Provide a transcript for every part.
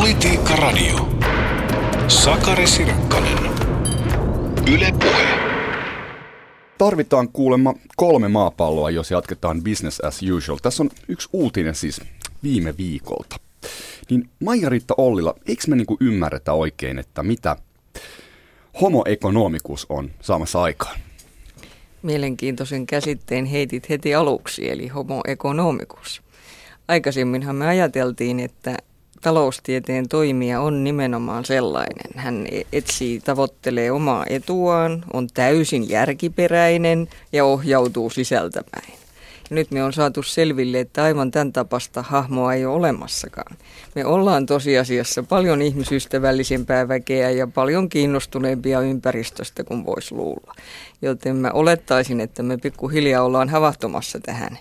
Politiikka Radio. Sakari Sirkkanen. Yle Puhe. Tarvitaan kuulemma 3 maapalloa, jos jatketaan business as usual. Tässä on yksi uutinen siis viime viikolta. Niin Maija-Riitta Ollila, eikö me ymmärretä oikein, että mitä homo economicus on saamassa aikaan? Mielenkiintoisen käsitteen heitit heti aluksi, eli homo economicus. Aikaisemminhan me ajateltiin, että taloustieteen toimija on nimenomaan sellainen. Hän tavoittelee omaa etuaan, on täysin järkiperäinen ja ohjautuu sisältäpäin. Nyt me on saatu selville, että aivan tämän tapasta hahmoa ei ole olemassakaan. Me ollaan tosiasiassa paljon ihmisystävällisempää väkeä ja paljon kiinnostuneempia ympäristöstä kuin voisi luulla. Joten mä olettaisin, että me pikkuhiljaa ollaan havahtumassa tähän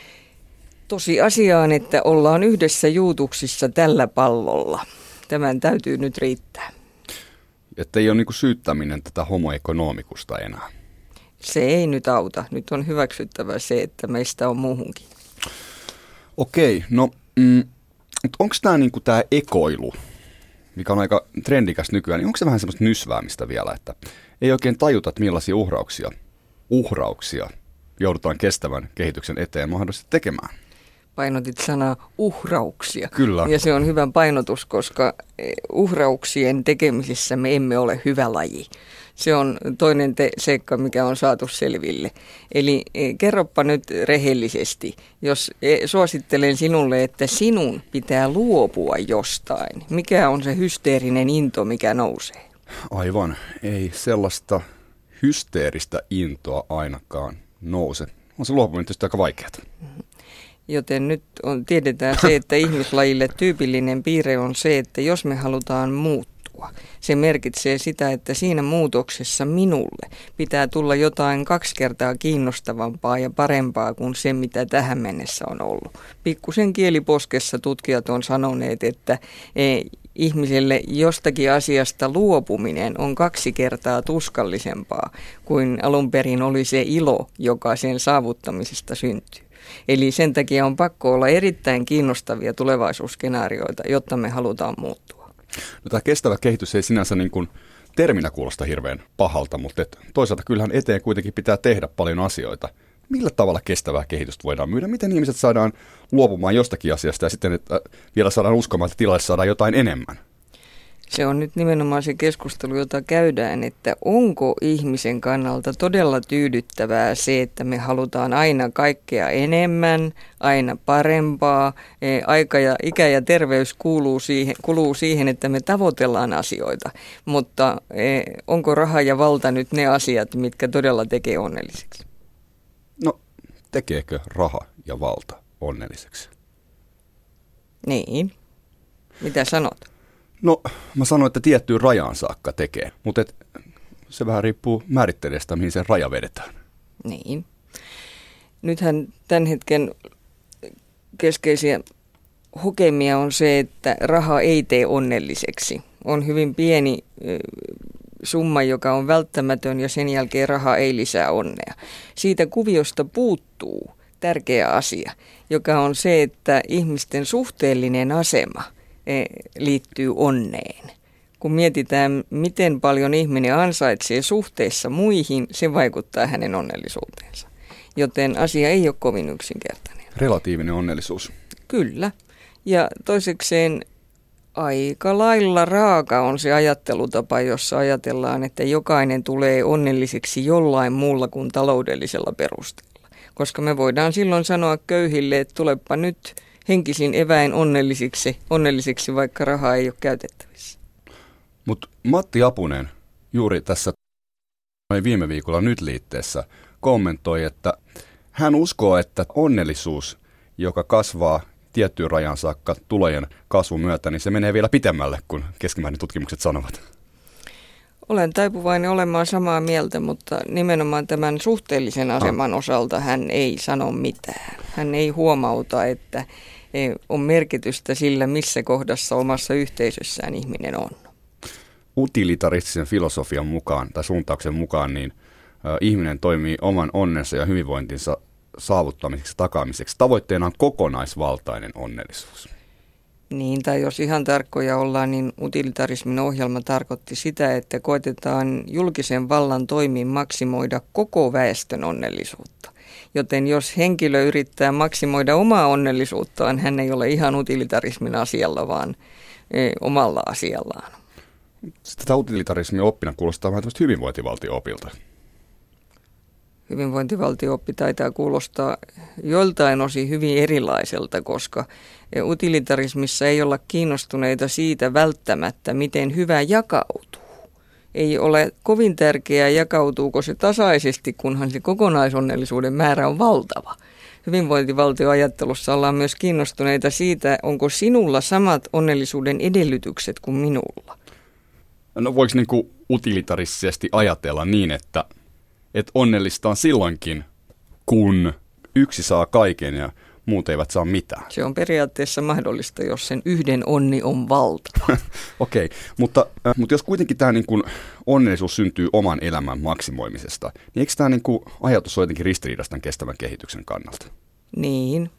tosiasiaan, että ollaan yhdessä juutuksissa tällä pallolla. Tämän täytyy nyt riittää. Että ei ole syyttäminen tätä homo economicusta enää. Se ei nyt auta. Nyt on hyväksyttävä se, että meistä on muuhunkin. Okei, no onko tämä tämä ekoilu, mikä on aika trendikäs nykyään, niin onko se vähän semmoista nysväämistä vielä, että ei oikein tajuta, että millaisia uhrauksia joudutaan kestävän kehityksen eteen mahdollisesti tekemään? Painotit sanaa uhrauksia. Kyllä. Ja se on hyvä painotus, koska uhrauksien tekemisessä me emme ole hyvä laji. Se on toinen seikka, mikä on saatu selville. Eli kerropa nyt rehellisesti, jos suosittelen sinulle, että sinun pitää luopua jostain. Mikä on se hysteerinen into, mikä nousee? Aivan, ei sellaista hysteeristä intoa ainakaan nouse. On se luopuminen tietysti aika vaikeaa. Joten nyt tiedetään se, että ihmislajille tyypillinen piirre on se, että jos me halutaan muuttua, se merkitsee sitä, että siinä muutoksessa minulle pitää tulla jotain 2 kertaa kiinnostavampaa ja parempaa kuin se, mitä tähän mennessä on ollut. Pikkusen kieliposkessa tutkijat on sanoneet, että ihmiselle jostakin asiasta luopuminen on 2 kertaa tuskallisempaa kuin alun perin oli se ilo, joka sen saavuttamisesta syntyy. Eli sen takia on pakko olla erittäin kiinnostavia tulevaisuusskenaarioita, jotta me halutaan muuttua. No, tämä kestävä kehitys ei sinänsä terminä kuulosta hirveän pahalta, mutta toisaalta kyllähän eteen kuitenkin pitää tehdä paljon asioita. Millä tavalla kestävää kehitystä voidaan myydä? Miten ihmiset saadaan luopumaan jostakin asiasta ja sitten että vielä saadaan uskomaan, että tilalle saadaan jotain enemmän? Se on nyt nimenomaan se keskustelu, jota käydään, että onko ihmisen kannalta todella tyydyttävää se, että me halutaan aina kaikkea enemmän, aina parempaa. Aika ja ikä ja terveys kuluu siihen, että me tavoitellaan asioita, mutta onko raha ja valta nyt ne asiat, mitkä todella tekee onnelliseksi? No, tekeekö raha ja valta onnelliseksi? Niin. Mitä sanot? No, mä sanoin, että tiettyyn rajaan saakka tekee, mutta se vähän riippuu määrittelijästä, mihin se raja vedetään. Niin. Nythän tämän hetken keskeisiä hokemia on se, että raha ei tee onnelliseksi. On hyvin pieni summa, joka on välttämätön ja sen jälkeen raha ei lisää onnea. Siitä kuviosta puuttuu tärkeä asia, joka on se, että ihmisten suhteellinen asema liittyy onneen. Kun mietitään, miten paljon ihminen ansaitsee suhteessa muihin, se vaikuttaa hänen onnellisuuteensa. Joten asia ei ole kovin yksinkertainen. Relatiivinen onnellisuus. Kyllä. Ja toisekseen aika lailla raaka on se ajattelutapa, jossa ajatellaan, että jokainen tulee onnelliseksi jollain muulla kuin taloudellisella perusteella. Koska me voidaan silloin sanoa köyhille, että tulepa nyt henkisin eväin onnellisiksi, vaikka rahaa ei ole käytettävissä. Mutta Matti Apunen juuri tässä viime viikolla Nyt-liitteessä kommentoi, että hän uskoo, että onnellisuus, joka kasvaa tiettyyn rajan saakka tulojen kasvun myötä, niin se menee vielä pitemmälle kuin keskimäärin tutkimukset sanovat. Olen taipuvainen olemaan samaa mieltä, mutta nimenomaan tämän suhteellisen aseman osalta hän ei sano mitään. Hän ei huomauta, että on merkitystä sillä, missä kohdassa omassa yhteisössään ihminen on. Utilitaristisen filosofian mukaan tai suuntauksen mukaan niin ihminen toimii oman onnensa ja hyvinvointinsa saavuttamiseksi takaamiseksi. Tavoitteena on kokonaisvaltainen onnellisuus. Niin, tai jos ihan tarkkoja ollaan, niin utilitarismin ohjelma tarkoitti sitä, että koetetaan julkisen vallan toimin maksimoida koko väestön onnellisuutta. Joten jos henkilö yrittää maksimoida omaa onnellisuuttaan, hän ei ole ihan utilitarismin asialla, vaan omalla asiallaan. Tätä utilitarismin oppina kuulostaa vähän tämmöistä hyvinvointivaltio-opilta. Hyvinvointivaltio-oppi taitaa kuulostaa joiltain osin hyvin erilaiselta, koska utilitarismissa ei olla kiinnostuneita siitä välttämättä, miten hyvä jakautuu. Ei ole kovin tärkeää, jakautuuko se tasaisesti, kunhan se kokonaisonnellisuuden määrä on valtava. Hyvinvointivaltioajattelussa ollaan myös kiinnostuneita siitä, onko sinulla samat onnellisuuden edellytykset kuin minulla. No voiko niinku utilitarisesti ajatella niin, että onnellista on silloinkin, kun yksi saa kaiken ja muut eivät saa mitään? Se on periaatteessa mahdollista, jos sen yhden onni on valtava. Okei, mutta jos kuitenkin tämä niinku onnellisuus syntyy oman elämän maksimoimisesta, niin eikö tämä niinku ajatus ole jotenkin ristiriidassa tämän kestävän kehityksen kannalta? Niin.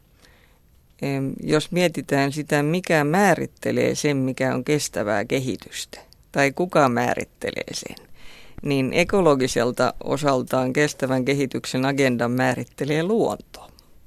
Jos mietitään sitä, mikä määrittelee sen, mikä on kestävää kehitystä, tai kuka määrittelee sen, niin ekologiselta osaltaan kestävän kehityksen agendan määrittelee luonto.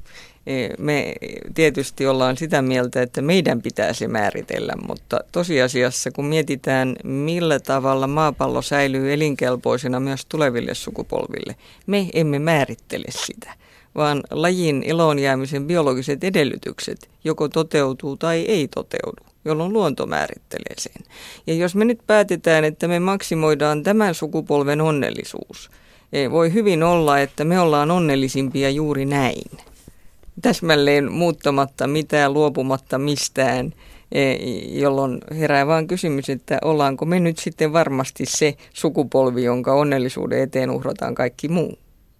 Me tietysti ollaan sitä mieltä, että meidän pitää se määritellä, mutta tosiasiassa kun mietitään, millä tavalla maapallo säilyy elinkelpoisena myös tuleville sukupolville, me emme määrittele sitä, vaan lajin eloon jäämisen biologiset edellytykset joko toteutuu tai ei toteudu, jolloin luonto määrittelee sen. Ja jos me nyt päätetään, että me maksimoidaan tämän sukupolven onnellisuus, voi hyvin olla, että me ollaan onnellisimpia juuri näin. Täsmälleen muuttamatta mitään, luopumatta mistään, jolloin herää vaan kysymys, että ollaanko me nyt sitten varmasti se sukupolvi, jonka onnellisuuden eteen uhrataan kaikki muu.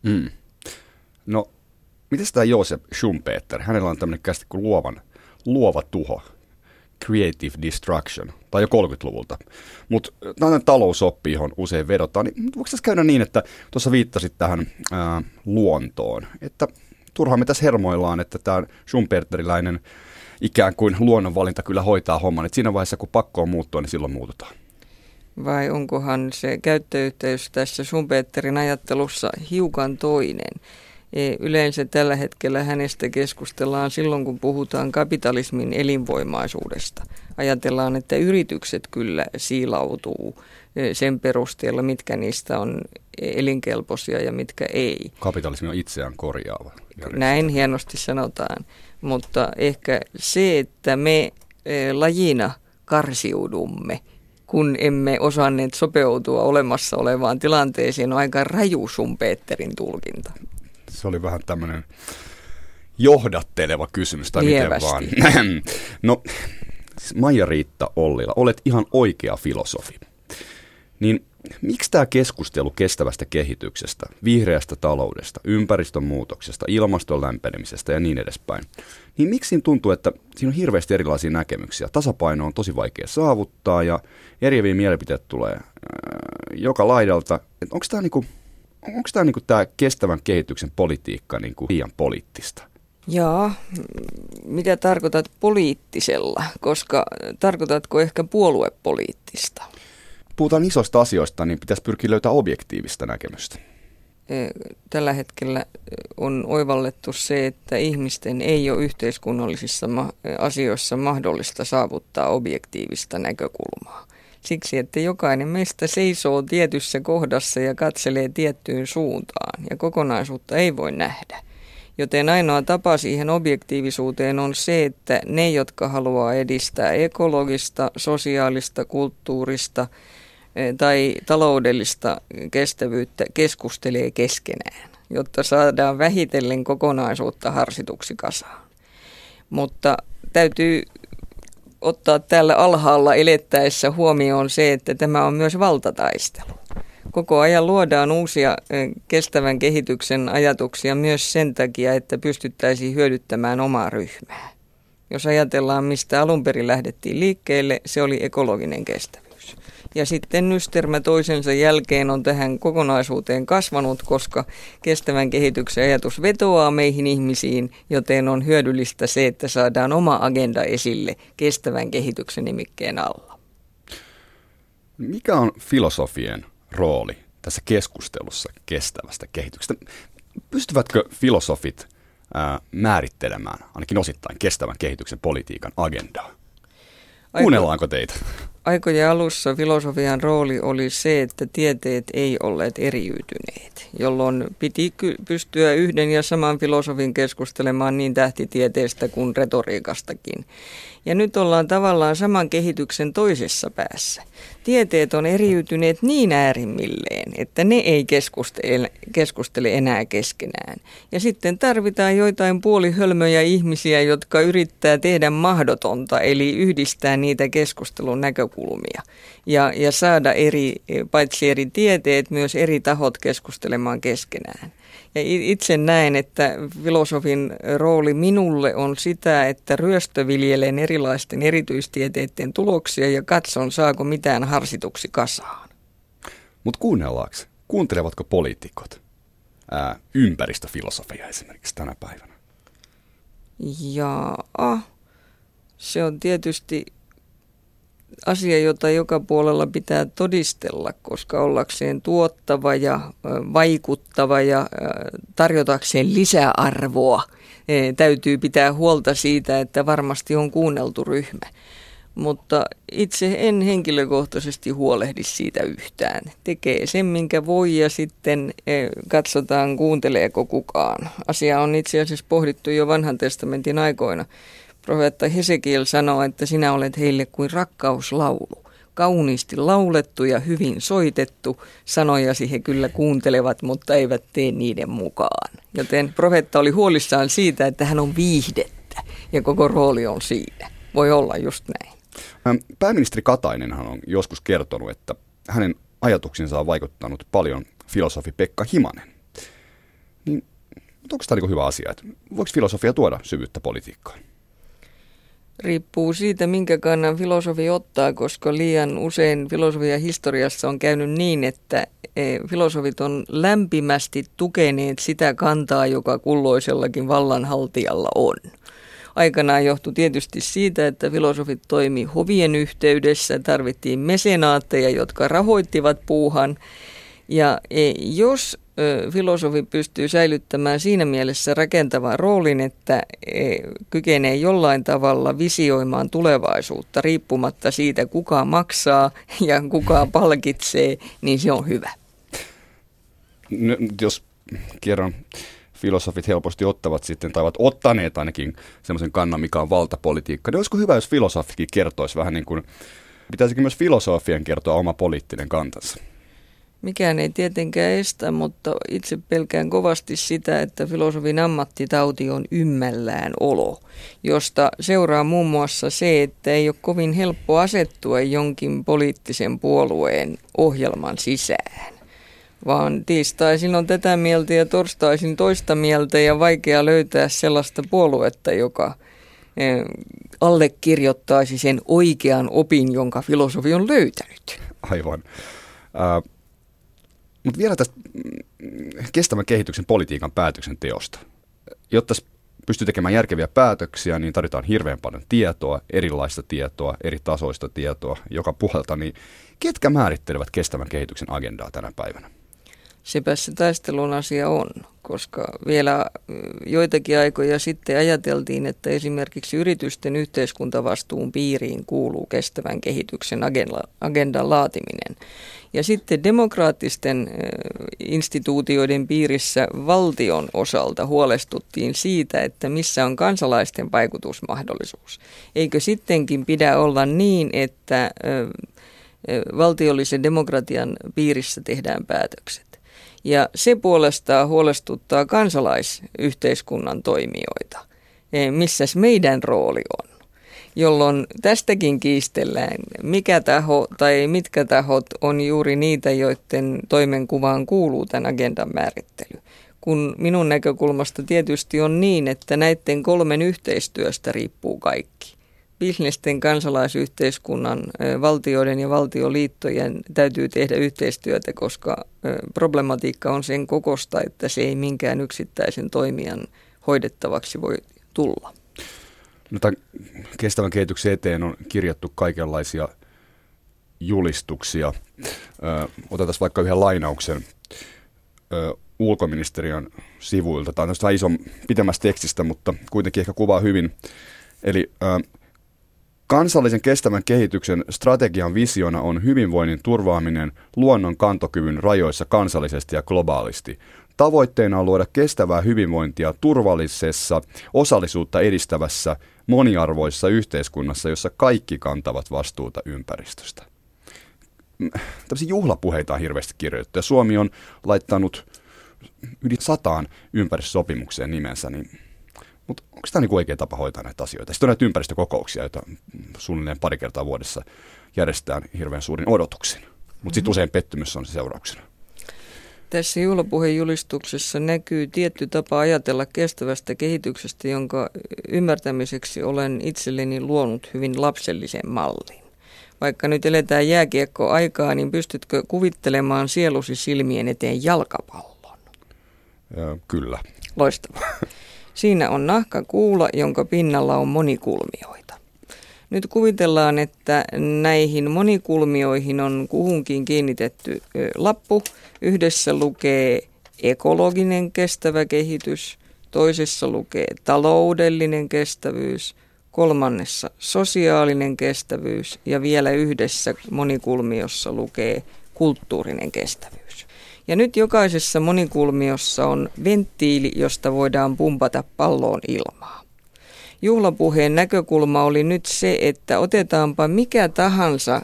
No, miten tämä Joseph Schumpeter? Hänellä on tämmöinen käsite kuin luova tuho, creative destruction, tai jo 30-luvulta. Mutta tämä on talousoppi, johon usein vedotaan. Niin voiko tässä käydä niin, että tuossa viittasit tähän luontoon, että turhaan me tässä hermoillaan, että tämä Schumpeteriläinen ikään kuin luonnonvalinta kyllä hoitaa homman. Että siinä vaiheessa, kun pakko on muuttua, niin silloin muututaan. Vai onkohan se käyttöyhteys tässä Schumpeterin ajattelussa hiukan toinen? Yleensä tällä hetkellä hänestä keskustellaan silloin, kun puhutaan kapitalismin elinvoimaisuudesta. Ajatellaan, että yritykset kyllä siilautuu sen perusteella, mitkä niistä on elinkelpoisia ja mitkä ei. Kapitalismi on itseään korjaava. Näin hienosti sanotaan, mutta ehkä se, että me lajina karsiudumme, kun emme osanneet sopeutua olemassa olevaan tilanteeseen, on aika raju Schumpeterin tulkinta. Se oli vähän tämmöinen johdatteleva kysymys, tai lievästi. Miten vaan. No, Maija-Riitta Ollila, olet ihan oikea filosofi. Niin miksi tämä keskustelu kestävästä kehityksestä, vihreästä taloudesta, ympäristön muutoksesta, ilmaston lämpenemisestä ja niin edespäin, niin miksi siinä tuntuu, että siinä on hirveästi erilaisia näkemyksiä? Tasapaino on tosi vaikea saavuttaa ja eriäviä mielipiteet tulee joka laidalta. Onko tämä tämä kestävän kehityksen politiikka liian poliittista? Joo, mitä tarkoitat poliittisella, koska tarkoitatko ehkä puoluepoliittista? Puhutaan isoista asioista, niin pitäisi pyrkiä löytämään objektiivista näkemystä. Tällä hetkellä on oivallettu se, että ihmisten ei ole yhteiskunnallisissa asioissa mahdollista saavuttaa objektiivista näkökulmaa. Siksi, että jokainen meistä seisoo tietyssä kohdassa ja katselee tiettyyn suuntaan ja kokonaisuutta ei voi nähdä. Joten ainoa tapa siihen objektiivisuuteen on se, että ne, jotka haluaa edistää ekologista, sosiaalista, kulttuurista tai taloudellista kestävyyttä, keskustelee keskenään, jotta saadaan vähitellen kokonaisuutta harsituksi kasaan. Mutta täytyy ottaa täällä alhaalla elettäessä huomioon se, että tämä on myös valtataistelu. Koko ajan luodaan uusia kestävän kehityksen ajatuksia myös sen takia, että pystyttäisiin hyödyttämään omaa ryhmää. Jos ajatellaan, mistä alun perin lähdettiin liikkeelle, se oli ekologinen kestävyys. Ja sitten nystermä toisensa jälkeen on tähän kokonaisuuteen kasvanut, koska kestävän kehityksen ajatus vetoaa meihin ihmisiin, joten on hyödyllistä se, että saadaan oma agenda esille kestävän kehityksen nimikkeen alla. Mikä on filosofien rooli tässä keskustelussa kestävästä kehityksestä? Pystyvätkö filosofit määrittelemään ainakin osittain kestävän kehityksen politiikan agendaa? Kuunnellaanko teitä? Aikojen alussa filosofian rooli oli se, että tieteet ei olleet eriytyneet, jolloin piti pystyä yhden ja saman filosofin keskustelemaan niin tähtitieteestä kuin retoriikastakin. Ja nyt ollaan tavallaan saman kehityksen toisessa päässä. Tieteet on eriytyneet niin äärimmilleen, että ne ei keskustele enää keskenään. Ja sitten tarvitaan joitain puolihölmöjä ihmisiä, jotka yrittää tehdä mahdotonta, eli yhdistää niitä keskustelun näkökulmia. Ja saada paitsi eri tieteet, myös eri tahot keskustelemaan keskenään. Ja itse näen, että filosofin rooli minulle on sitä, että ryöstöviljelen erilaisten erityistieteiden tuloksia ja katson, saako mitään harsituksi kasaan. Mutta kuuntelevatko poliitikot ympäristöfilosofia esimerkiksi tänä päivänä? Se on tietysti asia, jota joka puolella pitää todistella, koska ollakseen tuottava ja vaikuttava ja tarjotakseen lisäarvoa täytyy pitää huolta siitä, että varmasti on kuunneltu ryhmä. Mutta itse en henkilökohtaisesti huolehdi siitä yhtään. Tekee sen, minkä voi ja sitten katsotaan, kuunteleeko kukaan. Asia on itse asiassa pohdittu jo vanhan testamentin aikoina. Profeetta Hesekiel sanoo, että sinä olet heille kuin rakkauslaulu. Kauniisti laulettu ja hyvin soitettu. Sanojasi he kyllä kuuntelevat, mutta eivät tee niiden mukaan. Joten profeetta oli huolissaan siitä, että hän on viihdettä ja koko rooli on siinä. Voi olla just näin. Pääministeri Katainenhan on joskus kertonut, että hänen ajatuksensa on vaikuttanut paljon filosofi Pekka Himanen. Niin, onko tämä hyvä asia? Että voiko filosofia tuoda syvyyttä politiikkaan? Riippuu siitä, minkä kannan filosofi ottaa, koska liian usein filosofian historiassa on käynyt niin, että filosofit on lämpimästi tukeneet sitä kantaa, joka kulloisellakin vallanhaltijalla on. Aikanaan johtui tietysti siitä, että filosofit toimi hovien yhteydessä, tarvittiin mesenaatteja, jotka rahoittivat puuhan. Ja jos filosofi pystyy säilyttämään siinä mielessä rakentavan roolin, että kykenee jollain tavalla visioimaan tulevaisuutta riippumatta siitä, kuka maksaa ja kuka palkitsee, niin se on hyvä. No, jos kerran filosofit helposti ottavat sitten, tai ovat ottaneet ainakin semmoisen kannan, mikä on valtapolitiikka, niin olisiko hyvä, jos filosofikin kertoisi vähän niin kuin, pitäisikö myös filosofien kertoa oma poliittinen kantansa? Mikään ei tietenkään estä, mutta itse pelkään kovasti sitä, että filosofin ammattitauti on ymmällään olo, josta seuraa muun muassa se, että ei ole kovin helppo asettua jonkin poliittisen puolueen ohjelman sisään. Vaan tiistaisin on tätä mieltä ja torstaisin toista mieltä ja vaikea löytää sellaista puoluetta, joka allekirjoittaisi sen oikean opin, jonka filosofi on löytänyt. Aivan. Mutta vielä tästä kestävän kehityksen politiikan päätöksenteosta. Jotta pystyy tekemään järkeviä päätöksiä, niin tarvitaan hirveän paljon tietoa, erilaista tietoa, eri tasoista tietoa joka puolelta. Niin ketkä määrittelevät kestävän kehityksen agendaa tänä päivänä? Sepä se taistelun asia on, koska vielä joitakin aikoja sitten ajateltiin, että esimerkiksi yritysten yhteiskuntavastuun piiriin kuuluu kestävän kehityksen agendan laatiminen. Ja sitten demokraattisten instituutioiden piirissä valtion osalta huolestuttiin siitä, että missä on kansalaisten vaikutusmahdollisuus. Eikö sittenkin pidä olla niin, että valtiollisen demokratian piirissä tehdään päätökset? Ja se puolestaan huolestuttaa kansalaisyhteiskunnan toimijoita, missäs meidän rooli on, jolloin tästäkin kiistellään, mikä taho tai mitkä tahot on juuri niitä, joiden toimenkuvaan kuuluu tämän agendan määrittely. Kun minun näkökulmasta tietysti on niin, että näiden kolmen yhteistyöstä riippuu kaikki. bisnesten, kansalaisyhteiskunnan, valtioiden ja valtioliittojen täytyy tehdä yhteistyötä, koska problematiikka on sen kokosta, että se ei minkään yksittäisen toimijan hoidettavaksi voi tulla. No, tämän kestävän kehityksen eteen on kirjattu kaikenlaisia julistuksia. Otetaan vaikka yhden lainauksen ulkoministeriön sivuilta. Tämä on vähän ison pitemmästä tekstistä, mutta kuitenkin ehkä kuvaa hyvin. Eli kansallisen kestävän kehityksen strategian visiona on hyvinvoinnin turvaaminen luonnon kantokyvyn rajoissa kansallisesti ja globaalisti. Tavoitteena on luoda kestävää hyvinvointia turvallisessa, osallisuutta edistävässä, moniarvoisessa yhteiskunnassa, jossa kaikki kantavat vastuuta ympäristöstä. Tällaisia juhlapuheita on hirveästi kirjoitettu, ja Suomi on laittanut yli 100 ympäristösopimukseen nimensä, mutta onko tämä niin oikea tapa hoitaa näitä asioita? Sitten on näitä ympäristökokouksia, joita suunnilleen pari kertaa vuodessa järjestetään hirveän suurin odotuksin, mutta sitten usein pettymys on se seurauksena. Tässä juhlapuhejulistuksessa näkyy tietty tapa ajatella kestävästä kehityksestä, jonka ymmärtämiseksi olen itselleni luonut hyvin lapsellisen mallin. Vaikka nyt eletään jääkiekkoaikaa, niin pystytkö kuvittelemaan sielusi silmien eteen jalkapallon? Kyllä. Loistavaa. Siinä on nahkakuula, jonka pinnalla on monikulmioita. Nyt kuvitellaan, että näihin monikulmioihin on kuhunkin kiinnitetty lappu. Yhdessä lukee ekologinen kestävä kehitys, toisessa lukee taloudellinen kestävyys, kolmannessa sosiaalinen kestävyys ja vielä yhdessä monikulmiossa lukee kulttuurinen kestävyys. Ja nyt jokaisessa monikulmiossa on venttiili, josta voidaan pumpata palloon ilmaa. Juhlapuheen näkökulma oli nyt se, että otetaanpa mikä tahansa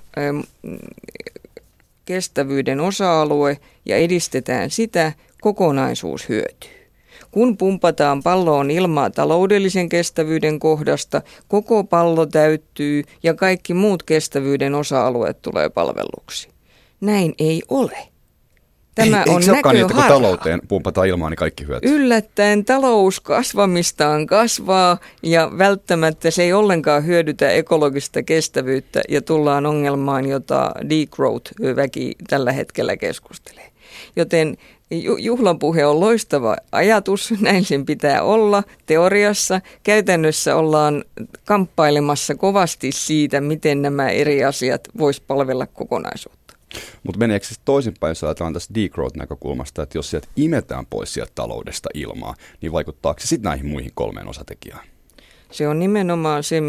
kestävyyden osa-alue ja edistetään sitä, kokonaisuus hyötyy. Kun pumpataan palloon ilmaa taloudellisen kestävyyden kohdasta, koko pallo täyttyy ja kaikki muut kestävyyden osa-alueet tulee palvelluksi. Näin ei ole. Tämä on näköharha. Niin, että kun talouteen pumpataan ilmaa, niin kaikki hyötyy? Yllättäen talous kasvamistaan kasvaa ja välttämättä se ei ollenkaan hyödytä ekologista kestävyyttä ja tullaan ongelmaan, jota degrowth-väki tällä hetkellä keskustelee. Joten juhlapuhe on loistava ajatus, näin sen pitää olla teoriassa. Käytännössä ollaan kamppailemassa kovasti siitä, miten nämä eri asiat vois palvella kokonaisuutta. Mutta meneekö se toisinpäin, jos ajatellaan tästä degrowth-näkökulmasta, että jos sieltä imetään pois sieltä taloudesta ilmaa, niin vaikuttaako se sitten näihin muihin 3 osatekijään? Se on nimenomaan se,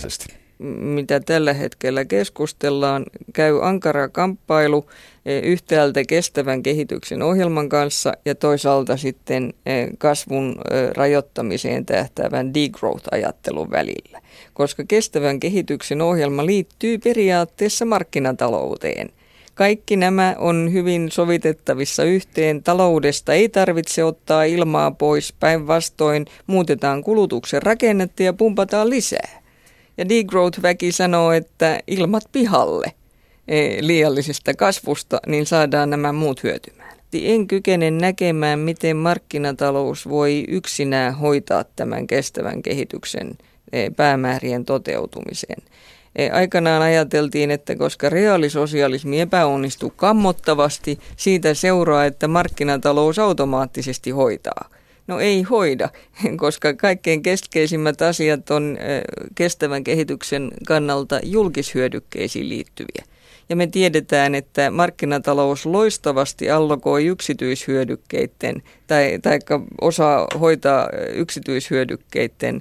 mitä tällä hetkellä keskustellaan. Käy ankara kamppailu yhtäältä kestävän kehityksen ohjelman kanssa ja toisaalta sitten kasvun rajoittamiseen tähtäävän degrowth-ajattelun välillä. Koska kestävän kehityksen ohjelma liittyy periaatteessa markkinatalouteen. Kaikki nämä on hyvin sovitettavissa yhteen. Taloudesta ei tarvitse ottaa ilmaa pois, päinvastoin muutetaan kulutuksen rakennetta ja pumpataan lisää. Ja degrowth-väki sanoo, että ilmat pihalle liiallisesta kasvusta, niin saadaan nämä muut hyötymään. En kykene näkemään, miten markkinatalous voi yksinään hoitaa tämän kestävän kehityksen päämäärien toteutumisen. Aikanaan ajateltiin, että koska reaalisosialismi epäonnistuu kammottavasti, siitä seuraa, että markkinatalous automaattisesti hoitaa. No ei hoida, koska kaikkein keskeisimmät asiat on kestävän kehityksen kannalta julkishyödykkeisiin liittyviä. Ja me tiedetään, että markkinatalous loistavasti allokoi yksityishyödykkeiden tai osaa hoitaa yksityishyödykkeiden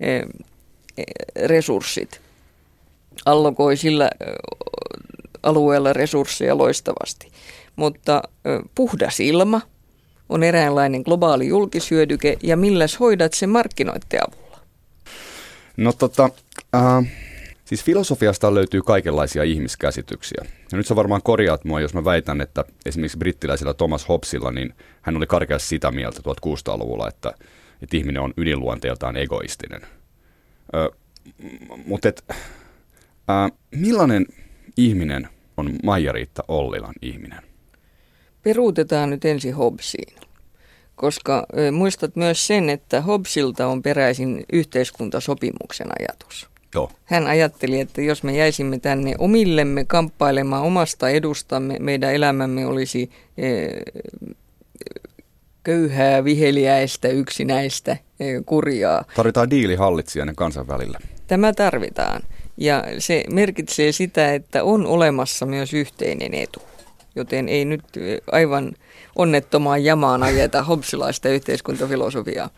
resurssit. Allokoi sillä alueella resursseja loistavasti. Mutta puhdas ilma on eräänlainen globaali julkishyödyke, ja milläs hoidat sen markkinoiden avulla? No siis filosofiasta löytyy kaikenlaisia ihmiskäsityksiä. Ja nyt sä varmaan korjaat mua, jos mä väitän, että esimerkiksi brittiläisellä Thomas Hobbesilla, niin hän oli karkeasti sitä mieltä 1600-luvulla, että ihminen on ydinluonteeltaan egoistinen. Mutta millainen ihminen on Maija-Riitta Ollilan ihminen? Peruutetaan nyt ensin Hobbesiin, koska muistat myös sen, että Hobbesilta on peräisin yhteiskuntasopimuksen ajatus. Joo. Hän ajatteli, että jos me jäisimme tänne omillemme kamppailemaan omasta edustamme, meidän elämämme olisi köyhää, viheliäistä, yksinäistä, kurjaa. Tarvitaan diilihallitsijainen kansan välillä. Tämä tarvitaan. Ja se merkitsee sitä, että on olemassa myös yhteinen etu. Joten ei nyt aivan onnettomaan jamaan ajeta hobbesilaista yhteiskuntafilosofiaa.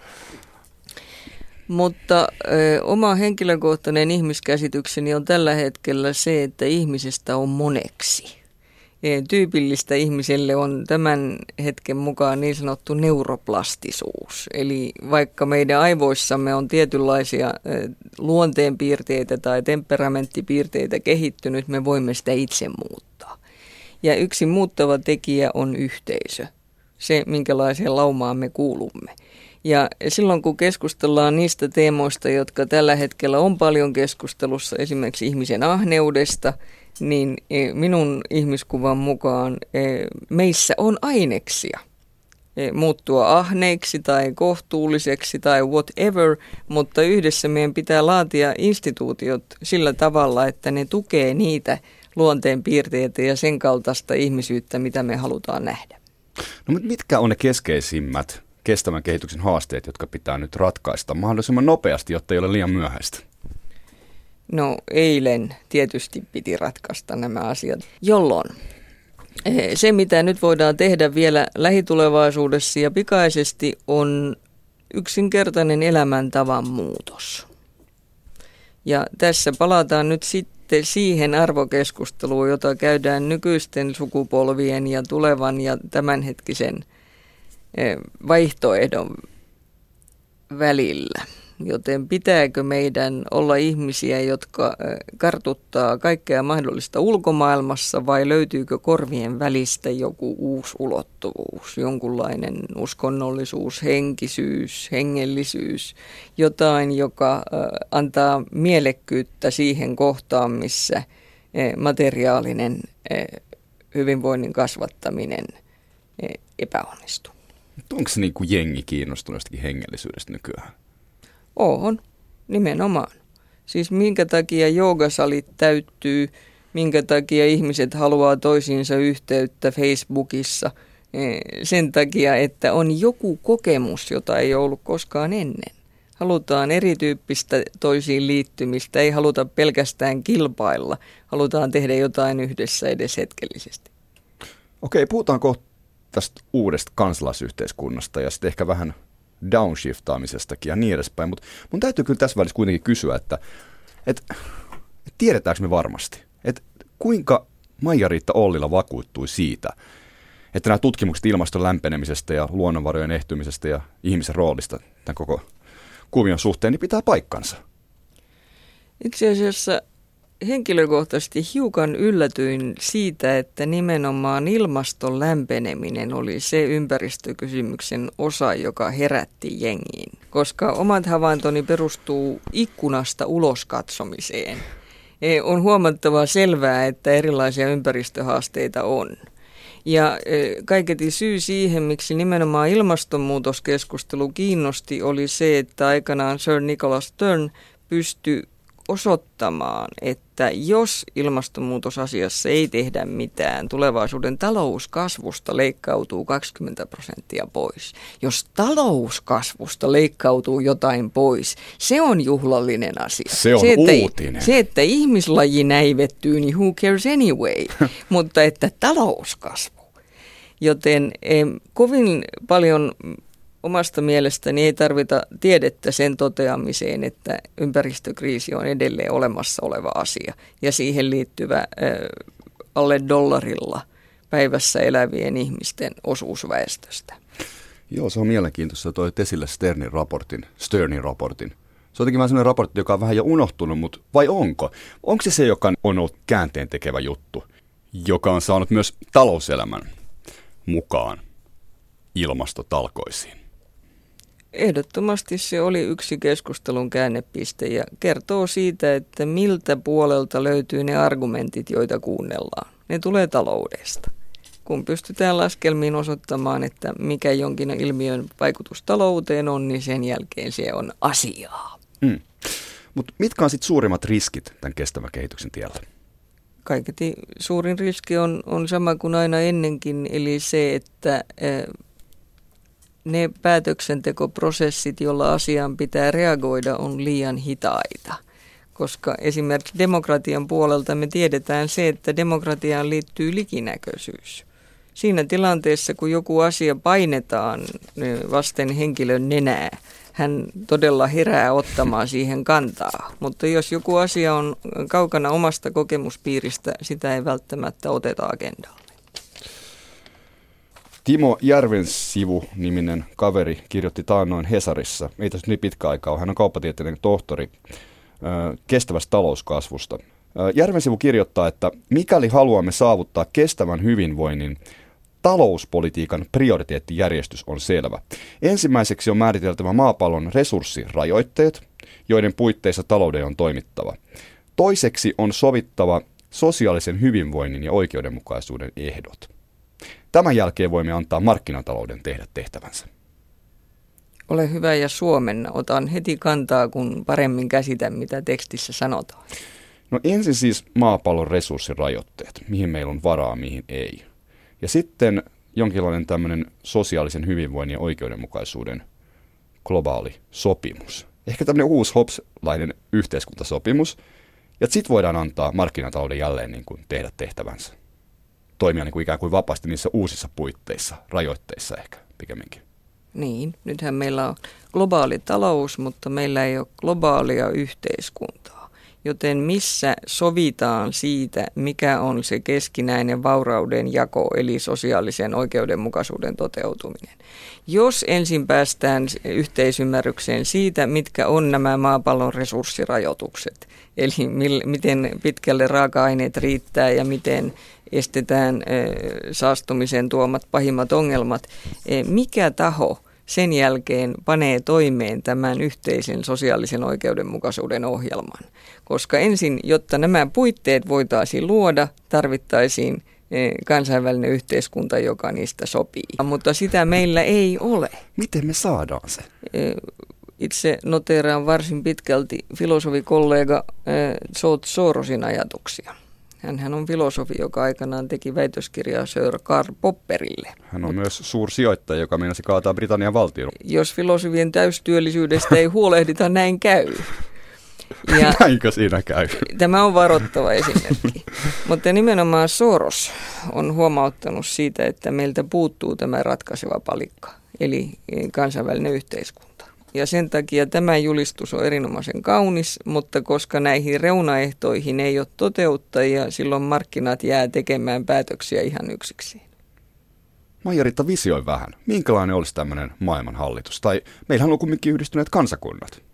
Mutta oma henkilökohtainen ihmiskäsitykseni on tällä hetkellä se, että ihmisestä on moneksi. Tyypillistä ihmiselle on tämän hetken mukaan niin sanottu neuroplastisuus. Eli vaikka meidän aivoissamme on tietynlaisia luonteenpiirteitä tai temperamenttipiirteitä kehittynyt, me voimme sitä itse muuttaa. Ja yksi muuttava tekijä on yhteisö, se minkälaiseen laumaan me kuulumme. Ja silloin kun keskustellaan niistä teemoista, jotka tällä hetkellä on paljon keskustelussa, esimerkiksi ihmisen ahneudesta, niin minun ihmiskuvan mukaan meissä on aineksia muuttua ahneiksi tai kohtuulliseksi tai whatever, mutta yhdessä meidän pitää laatia instituutiot sillä tavalla, että ne tukee niitä luonteenpiirteitä ja sen kaltaista ihmisyyttä, mitä me halutaan nähdä. No mutta mitkä on ne keskeisimmät kestävän kehityksen haasteet, jotka pitää nyt ratkaista mahdollisimman nopeasti, jotta ei ole liian myöhäistä? No eilen tietysti piti ratkaista nämä asiat, jolloin se, mitä nyt voidaan tehdä vielä lähitulevaisuudessa ja pikaisesti, on yksinkertainen elämäntavan muutos. Ja tässä palataan nyt sitten siihen arvokeskusteluun, jota käydään nykyisten sukupolvien ja tulevan ja tämänhetkisen vaihtoehdon välillä. Joten pitääkö meidän olla ihmisiä, jotka kartuttaa kaikkea mahdollista ulkomaailmassa, vai löytyykö korvien välistä joku uusi ulottuvuus, jonkunlainen uskonnollisuus, henkisyys, hengellisyys, jotain, joka antaa mielekkyyttä siihen kohtaan, missä materiaalinen hyvinvoinnin kasvattaminen epäonnistuu. Onko se niin kuin jengi kiinnostunut jostakin hengellisyydestä nykyään? On, nimenomaan. Siis minkä takia joogasalit täyttyy, minkä takia ihmiset haluaa toisiinsa yhteyttä Facebookissa. Sen takia, että on joku kokemus, jota ei ollut koskaan ennen. Halutaan erityyppistä toisiin liittymistä, ei haluta pelkästään kilpailla. Halutaan tehdä jotain yhdessä edes hetkellisesti. Okei, puhutaan kohta tästä uudesta kansalaisyhteiskunnasta ja sitten ehkä vähän downshiftaamisestakin ja niin edespäin, mutta mun täytyy kyllä tässä välissä kuitenkin kysyä, että tiedetäänkö me varmasti, että kuinka Maija-Riitta Ollila vakuuttui siitä, että nämä tutkimukset ilmaston lämpenemisestä ja luonnonvarojen ehtymisestä ja ihmisen roolista tämän koko kuvion suhteen niin pitää paikkansa? Itse asiassa henkilökohtaisesti hiukan yllätyin siitä, että nimenomaan ilmaston lämpeneminen oli se ympäristökysymyksen osa, joka herätti jengiin. Koska omat havaintoni perustuu ikkunasta ulos katsomiseen. On huomattavaa selvää, että erilaisia ympäristöhaasteita on. Ja kaiketi syy siihen, miksi nimenomaan ilmastonmuutoskeskustelu kiinnosti, oli se, että aikanaan Sir Nicholas Stern pystyi osoittamaan, että jos ilmastonmuutosasiassa ei tehdä mitään, tulevaisuuden talouskasvusta leikkautuu 20% pois. Jos talouskasvusta leikkautuu jotain pois, se on juhlallinen asia. Se on uutinen. Se, että ihmislaji näivettyy, niin who cares anyway, mutta että talouskasvu. Joten kovin paljon omasta mielestäni ei tarvita tiedettä sen toteamiseen, että ympäristökriisi on edelleen olemassa oleva asia ja siihen liittyvä alle $1 päivässä elävien ihmisten osuus väestöstä. Joo, se on mielenkiintoista. Toit esille Sternin raportin. Se on jotenkin vähän sellainen raportti, joka on vähän jo unohtunut, mutta vai onko? Onko se, joka on ollut käänteen tekevä juttu, joka on saanut myös talouselämän mukaan ilmastotalkoisiin? Ehdottomasti se oli yksi keskustelun käännepiste ja kertoo siitä, että miltä puolelta löytyy ne argumentit, joita kuunnellaan. Ne tulee taloudesta. Kun pystytään laskelmiin osoittamaan, että mikä jonkin ilmiön vaikutus talouteen on, niin sen jälkeen se on asiaa. Mutta mitkä on sitten suurimmat riskit tämän kestävän kehityksen tiellä? Kaiketi suurin riski on sama kuin aina ennenkin, eli se, että ne päätöksentekoprosessit, joilla asiaan pitää reagoida, on liian hitaita. Koska esimerkiksi demokratian puolelta me tiedetään se, että demokratiaan liittyy likinäköisyys. Siinä tilanteessa, kun joku asia painetaan vasten henkilön nenää, hän todella herää ottamaan siihen kantaa. Mutta jos joku asia on kaukana omasta kokemuspiiristä, sitä ei välttämättä oteta agendalle. Timo Järvensivu-niminen kaveri kirjoitti taannoin Hesarissa, ei tässä niin pitkä aikaa ole, hän on kauppatieteellinen tohtori kestävästä talouskasvusta. Järvensivu kirjoittaa, että mikäli haluamme saavuttaa kestävän hyvinvoinnin, talouspolitiikan prioriteettijärjestys on selvä. Ensimmäiseksi on määriteltävä maapallon resurssirajoitteet, joiden puitteissa talouden on toimittava. Toiseksi on sovittava sosiaalisen hyvinvoinnin ja oikeudenmukaisuuden ehdot. Tämän jälkeen voimme antaa markkinatalouden tehdä tehtävänsä. Ole hyvä ja suomenna. Otan heti kantaa, kun paremmin käsitän, mitä tekstissä sanotaan. No ensin siis maapallon resurssirajoitteet, mihin meillä on varaa, mihin ei. Ja sitten jonkinlainen tämmöinen sosiaalisen hyvinvoinnin ja oikeudenmukaisuuden globaali sopimus. Ehkä tämmöinen uusi Hobbes-lainen yhteiskuntasopimus. Ja sitten voidaan antaa markkinatalouden jälleen niin kuin tehdä tehtävänsä. Toimia niin kuin ikään kuin vapaasti niissä uusissa puitteissa, rajoitteissa ehkä pikemminkin. Niin, nythän meillä on globaali talous, mutta meillä ei ole globaalia yhteiskuntaa. Joten missä sovitaan siitä, mikä on se keskinäinen vaurauden jako, eli sosiaalisen oikeudenmukaisuuden toteutuminen. Jos ensin päästään yhteisymmärrykseen siitä, mitkä on nämä maapallon resurssirajoitukset, eli miten pitkälle raaka-aineet riittää ja miten estetään saastumisen tuomat pahimmat ongelmat, mikä taho sen jälkeen panee toimeen tämän yhteisen sosiaalisen oikeudenmukaisuuden ohjelman. Koska ensin, jotta nämä puitteet voitaisiin luoda, tarvittaisiin kansainvälinen yhteiskunta, joka niistä sopii. Mutta sitä meillä ei ole. Miten me saadaan se? Itse noteeraan varsin pitkälti filosofikollega George Sorosin ajatuksia. Hänhän on filosofi, joka aikanaan teki väitöskirjaa Sir Karl Popperille. Hän on myös suursijoittaja, joka meinasi kaataa Britannian valtion. Jos filosofien täystyöllisyydestä ei huolehdita, näin käy. Ja näinkö siinä käy? Tämä on varoittava esimerkki. Mutta nimenomaan Soros on huomauttanut siitä, että meiltä puuttuu tämä ratkaiseva palikka, eli kansainvälinen yhteiskunta. Ja sen takia tämä julistus on erinomaisen kaunis, mutta koska näihin reunaehtoihin ei ole toteuttajia, silloin markkinat jää tekemään päätöksiä ihan yksikseen. Maija-Riitta visioi vähän. Minkälainen olisi tämmöinen maailmanhallitus? Tai meillähän on kuitenkin yhdistyneet kansakunnat.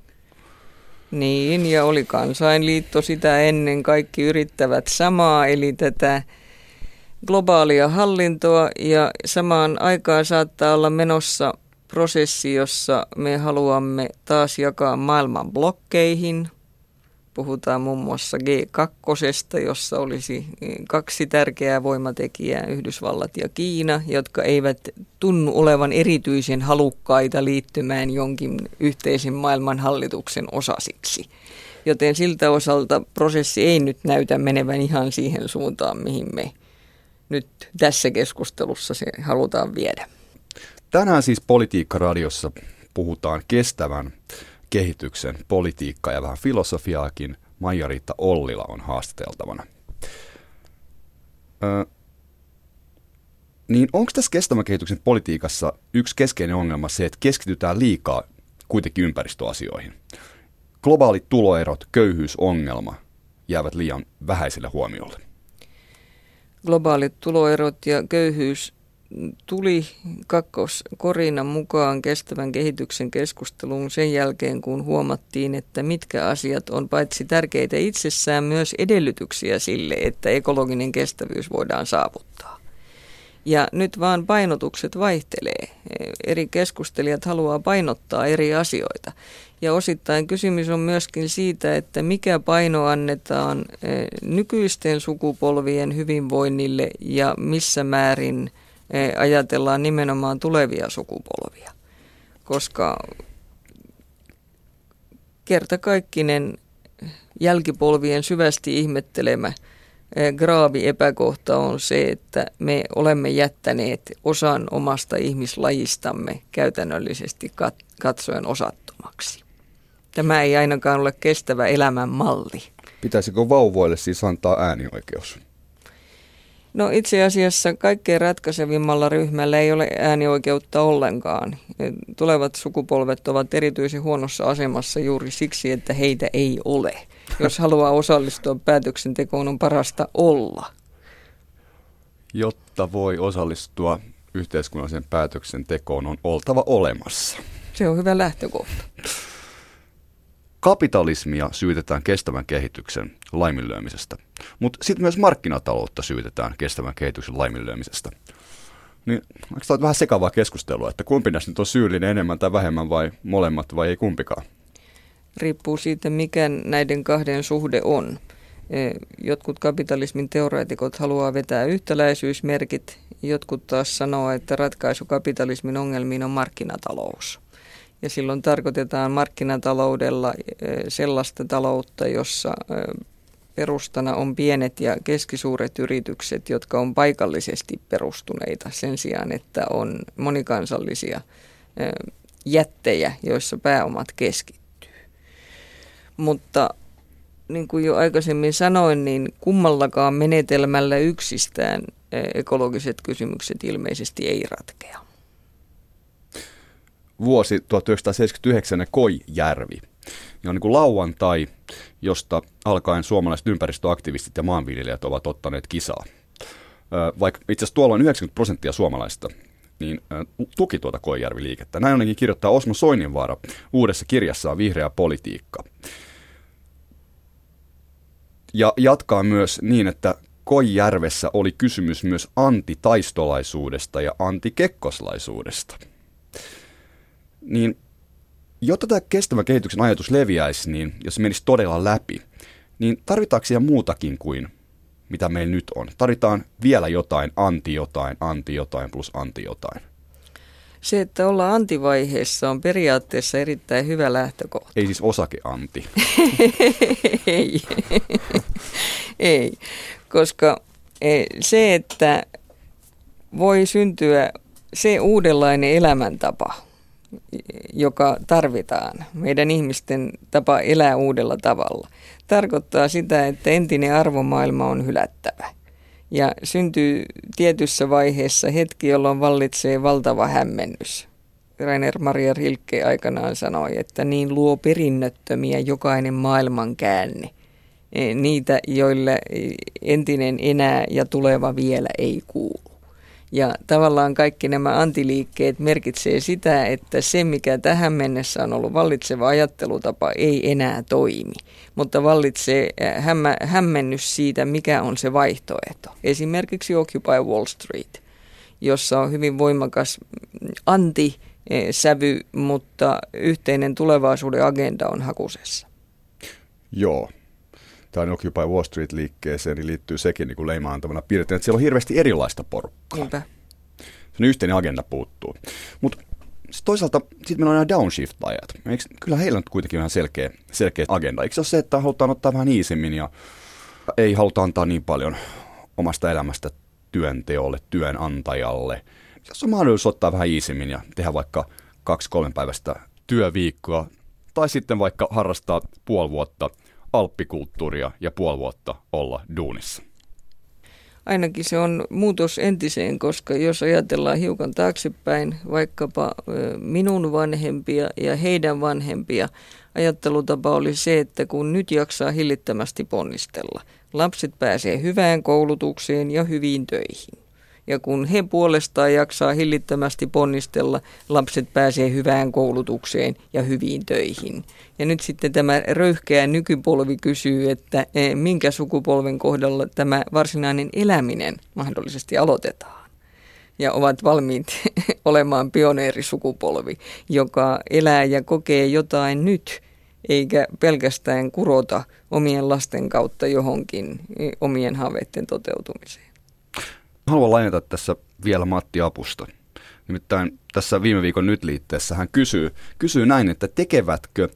Niin, ja oli kansainliitto sitä ennen. Kaikki yrittävät samaa, eli tätä globaalia hallintoa, ja samaan aikaan saattaa olla menossa prosessi, jossa me haluamme taas jakaa maailman blokkeihin. Puhutaan muun muassa G2, jossa olisi 2 tärkeää voimatekijää, Yhdysvallat ja Kiina, jotka eivät tunnu olevan erityisen halukkaita liittymään jonkin yhteisen maailmanhallituksen osasiksi. Joten siltä osalta prosessi ei nyt näytä menevän ihan siihen suuntaan, mihin me nyt tässä keskustelussa se halutaan viedä. Tänään siis Politiikka-radiossa puhutaan kestävän kehityksen politiikkaa ja vähän filosofiaakin. Maija-Riitta Ollila on haastateltavana. Niin onko tässä kestävän kehityksen politiikassa yksi keskeinen ongelma se, että keskitytään liikaa kuitenkin ympäristöasioihin? Globaalit tuloerot, köyhyysongelma jäävät liian vähäiselle huomiolle. Globaalit tuloerot ja köyhyys tuli kakkoskorinan mukaan kestävän kehityksen keskusteluun sen jälkeen, kun huomattiin, että mitkä asiat on paitsi tärkeitä itsessään myös edellytyksiä sille, että ekologinen kestävyys voidaan saavuttaa. Ja nyt vaan painotukset vaihtelee. Eri keskustelijat haluaa painottaa eri asioita. Ja osittain kysymys on myöskin siitä, että mikä paino annetaan nykyisten sukupolvien hyvinvoinnille ja missä määrin ajatellaan nimenomaan tulevia sukupolvia, koska kertakaikkinen jälkipolvien syvästi ihmettelemä graavi epäkohta on se, että me olemme jättäneet osan omasta ihmislajistamme käytännöllisesti katsoen osattomaksi. Tämä ei ainakaan ole kestävä elämän malli. Pitäisikö vauvoille siis antaa äänioikeus? No itse asiassa kaikkein ratkaisevimmalla ryhmällä ei ole äänioikeutta ollenkaan. Tulevat sukupolvet ovat erityisen huonossa asemassa juuri siksi, että heitä ei ole. Jos haluaa osallistua päätöksentekoon, on parasta olla. Jotta voi osallistua yhteiskunnalliseen päätöksentekoon, on oltava olemassa. Se on hyvä lähtökohta. Kapitalismia syytetään kestävän kehityksen laiminlyömisestä, mutta sitten myös markkinataloutta syytetään kestävän kehityksen laiminlyömisestä. Niin, onko tämä vähän sekavaa keskustelua, että kumpi näistä nyt on syyllinen enemmän tai vähemmän vai molemmat vai ei kumpikaan? Riippuu siitä, mikä näiden kahden suhde on. Jotkut kapitalismin teoreetikot haluaa vetää yhtäläisyysmerkit, jotkut taas sanoo, että ratkaisu kapitalismin ongelmiin on markkinatalous. Ja silloin tarkoitetaan markkinataloudella sellaista taloutta, jossa perustana on pienet ja keskisuuret yritykset, jotka on paikallisesti perustuneita sen sijaan, että on monikansallisia jättejä, joissa pääomat keskittyy. Mutta niin kuin jo aikaisemmin sanoin, niin kummallakaan menetelmällä yksistään ekologiset kysymykset ilmeisesti ei ratkea. Vuosi 1979 Koijärvi. Ja on niin kuin lauantai, josta alkaen suomalaiset ympäristöaktivistit ja maanviljelijät ovat ottaneet kisaa. Vaikka itse asiassa tuolloin 90% suomalaista niin tuki tuota Koijärvi-liikettä. Näin ainakin kirjoittaa Osmo Soininvaara uudessa kirjassaan Vihreä politiikka. Ja jatkaa myös niin, että Koijärvessä oli kysymys myös antitaistolaisuudesta ja antikekkoslaisuudesta. Niin jotta tämä kestävän kehityksen ajatus leviäisi, niin jos se menisi todella läpi, niin tarvitaanko siellä muutakin kuin mitä meillä nyt on? Tarvitaan vielä jotain, anti jotain plus anti jotain. Se, että ollaan antivaiheessa on periaatteessa erittäin hyvä lähtökohta. Ei siis osake-anti. Ei, koska se, että voi syntyä se uudenlainen elämäntapa, joka tarvitaan, meidän ihmisten tapa elää uudella tavalla, tarkoittaa sitä, että entinen arvomaailma on hylättävä. Ja syntyy tietyssä vaiheessa hetki, jolloin vallitsee valtava hämmennys. Rainer Maria Rilke aikanaan sanoi, että niin luo perinnöttömiä jokainen maailman käänne. Niitä, joille entinen enää ja tuleva vielä ei kuulu. Ja tavallaan kaikki nämä antiliikkeet merkitsee sitä, että se mikä tähän mennessä on ollut vallitseva ajattelutapa ei enää toimi, mutta vallitsee hämmennys siitä, mikä on se vaihtoehto. Esimerkiksi Occupy Wall Street, jossa on hyvin voimakas anti-sävy, mutta yhteinen tulevaisuuden agenda on hakusessa. Joo. Tämä Occupy Wall Street-liikkeeseen niin liittyy sekin niin kuin leimaantavana piirtein, että siellä on hirveästi erilaista porukkaa. Niinpä. Se yhteinen agenda puuttuu. Mutta toisaalta sitten meillä on nämä downshift-ajat. Kyllä heillä on kuitenkin ihan selkeä agenda. Eikö se ole se, että halutaan ottaa vähän iisimmin ja ei haluta antaa niin paljon omasta elämästä työnteolle, työnantajalle. Jos on mahdollisuus ottaa vähän iisimmin ja tehdä vaikka 2-3 päivästä työviikkoa tai sitten vaikka harrastaa puoli vuotta alppikulttuuria ja puoli vuotta olla duunissa. Ainakin se on muutos entiseen, koska jos ajatellaan hiukan taaksepäin vaikkapa minun vanhempia ja heidän vanhempia, ajattelutapa oli se, että kun nyt jaksaa hillittömästi ponnistella, lapset pääsee hyvään koulutukseen ja hyviin töihin. Ja kun he puolestaan jaksaa hillittömästi ponnistella, lapset pääsee hyvään koulutukseen ja hyviin töihin. Ja nyt sitten tämä röyhkeä nykypolvi kysyy, että minkä sukupolven kohdalla tämä varsinainen eläminen mahdollisesti aloitetaan. Ja ovat valmiit olemaan pioneerisukupolvi, joka elää ja kokee jotain nyt, eikä pelkästään kurota omien lasten kautta johonkin omien haaveiden toteutumiseen. Haluan lainata tässä vielä Matti Apusta. Nimittäin tässä viime viikon Nyt-liitteessä hän kysyy näin, että tekevätkö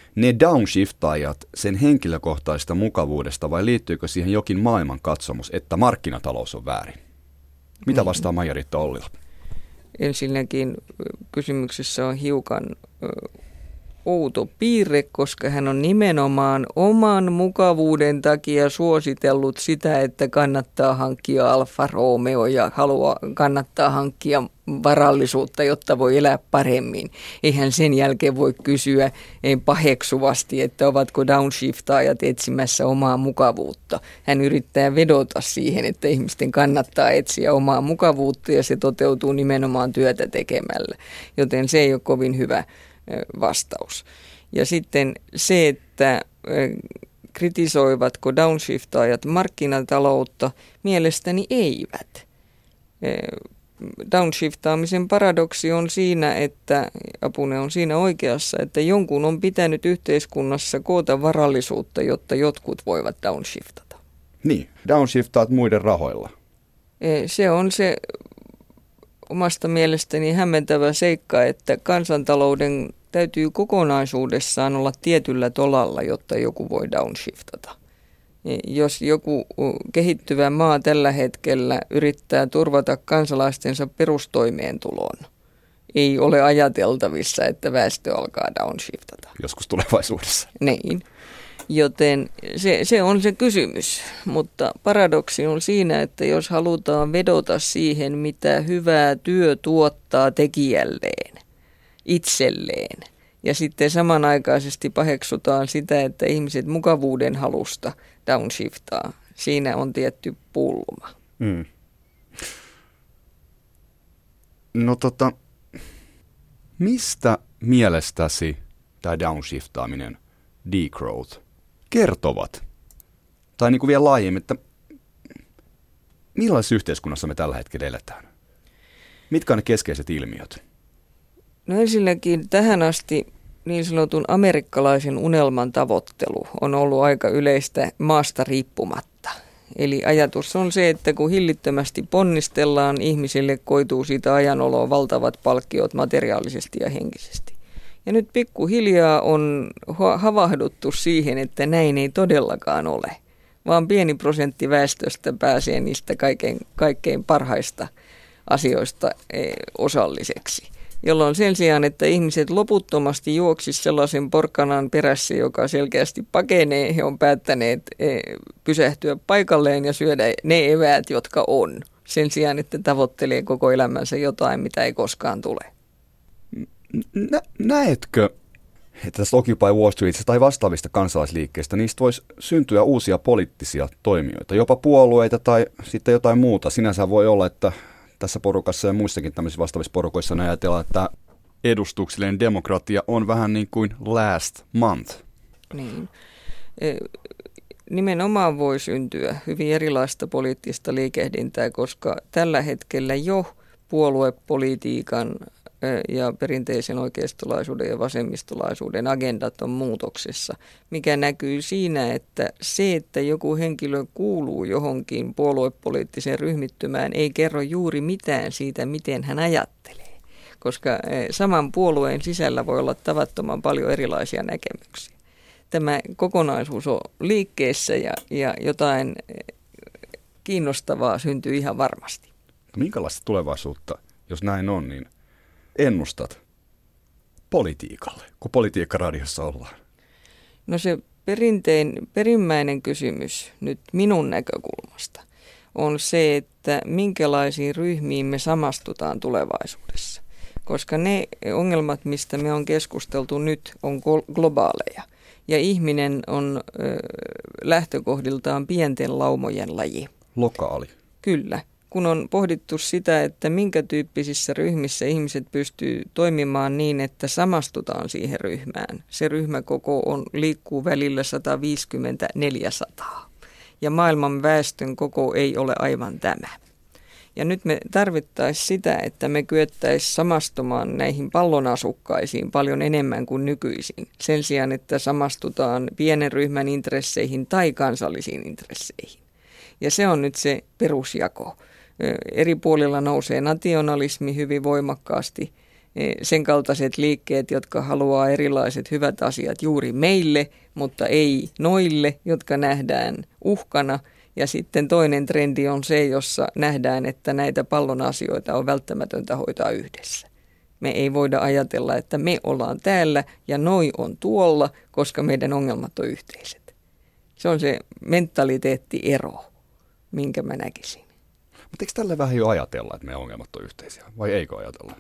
ne downshiftaajat sen henkilökohtaisesta mukavuudesta vai liittyykö siihen jokin maailmankatsomus, että markkinatalous on väärin? Mitä vastaa Maija-Riitta Ollila? Ensinnäkin kysymyksessä on hiukan outo piirre, koska hän on nimenomaan oman mukavuuden takia suositellut sitä, että kannattaa hankkia Alfa Romeo ja kannattaa hankkia varallisuutta, jotta voi elää paremmin. Eihän sen jälkeen voi kysyä paheksuvasti, että ovatko downshiftaajat etsimässä omaa mukavuutta. Hän yrittää vedota siihen, että ihmisten kannattaa etsiä omaa mukavuutta ja se toteutuu nimenomaan työtä tekemällä, joten se ei ole kovin hyvä vastaus. Ja sitten se, että kritisoivatko downshiftaajat markkinataloutta, mielestäni eivät. Downshiftaamisen paradoksi on siinä, että Apune on siinä oikeassa, että jonkun on pitänyt yhteiskunnassa koota varallisuutta, jotta jotkut voivat downshiftata. Niin, downshiftaat muiden rahoilla. Se on se omasta mielestäni hämmentävä seikka, että kansantalouden täytyy kokonaisuudessaan olla tietyllä tolalla, jotta joku voi downshiftata. Jos joku kehittyvä maa tällä hetkellä yrittää turvata kansalaistensa perustoimeentulon, ei ole ajateltavissa, että väestö alkaa downshiftata. Joskus tulevaisuudessa. Niin. Joten se on se kysymys, mutta paradoksi on siinä, että jos halutaan vedota siihen, mitä hyvää työ tuottaa tekijälleen, itselleen, ja sitten samanaikaisesti paheksutaan sitä, että ihmiset mukavuuden halusta downshiftaa, siinä on tietty pulma. Mm. No mistä mielestäsi tämä downshiftaaminen, degrowth, kertovat? Tai niin kuin vielä laajemmin, että millaisessa yhteiskunnassa me tällä hetkellä eletään? Mitkä on ne keskeiset ilmiöt? No ensinnäkin tähän asti niin sanotun amerikkalaisen unelman tavoittelu on ollut aika yleistä maasta riippumatta. Eli ajatus on se, että kun hillittömästi ponnistellaan, ihmisille koituu siitä ajanoloa valtavat palkkiot materiaalisesti ja henkisesti. Ja nyt pikkuhiljaa on havahduttu siihen, että näin ei todellakaan ole, vaan pieni prosentti väestöstä pääsee niistä kaikkein parhaista asioista osalliseksi. Jolloin sen sijaan, että ihmiset loputtomasti juoksisivat sellaisen porkkanan perässä, joka selkeästi pakenee, he on päättäneet pysähtyä paikalleen ja syödä ne eväät, jotka on. Sen sijaan, että tavoittelee koko elämänsä jotain, mitä ei koskaan tule. Näetkö, että tästä Occupy Wall Streetistä tai vastaavista kansalaisliikkeistä, niistä voisi syntyä uusia poliittisia toimijoita, jopa puolueita tai sitten jotain muuta? Sinänsä voi olla, että tässä porukassa ja muissakin tämmöisissä vastaavissa porukoissa ajatellaan, että edustuksellinen demokratia on vähän niin kuin last month. Niin. Nimenomaan voi syntyä hyvin erilaista poliittista liikehdintää, koska tällä hetkellä jo puoluepolitiikan ja perinteisen oikeistolaisuuden ja vasemmistolaisuuden agendat on muutoksessa, mikä näkyy siinä, että se, että joku henkilö kuuluu johonkin puoluepoliittiseen ryhmittymään, ei kerro juuri mitään siitä, miten hän ajattelee, koska saman puolueen sisällä voi olla tavattoman paljon erilaisia näkemyksiä. Tämä kokonaisuus on liikkeessä ja jotain kiinnostavaa syntyy ihan varmasti. Minkälaista tulevaisuutta, jos näin on, niin ennustat politiikalle, kun politiikkaradiossa ollaan? No se perimmäinen kysymys nyt minun näkökulmasta on se, että minkälaisiin ryhmiin me samastutaan tulevaisuudessa. Koska ne ongelmat, mistä me on keskusteltu nyt, on globaaleja. Ja ihminen on lähtökohdiltaan pienten laumojen laji. Lokaali. Kyllä. Kun on pohdittu sitä, että minkä tyyppisissä ryhmissä ihmiset pystyy toimimaan niin, että samastutaan siihen ryhmään. Se ryhmäkoko liikkuu välillä 150-400 ja maailman väestön koko ei ole aivan tämä. Ja nyt me tarvittaisiin sitä, että me kyettäisiin samastumaan näihin pallon asukkaisiin paljon enemmän kuin nykyisin. Sen sijaan, että samastutaan pienen ryhmän intresseihin tai kansallisiin intresseihin. Ja se on nyt se perusjako. Eri puolilla nousee nationalismi hyvin voimakkaasti sen kaltaiset liikkeet, jotka haluaa erilaiset hyvät asiat juuri meille, mutta ei noille, jotka nähdään uhkana. Ja sitten toinen trendi on se, jossa nähdään, että näitä pallon asioita on välttämätöntä hoitaa yhdessä. Me ei voida ajatella, että me ollaan täällä ja noi on tuolla, koska meidän ongelmat on yhteiset. Se on se mentaliteettiero, minkä mä näkisin. Mutta eikö tällä vähän jo ajatella, että meidän ongelmat on yhteisiä, vai eikö ajatella?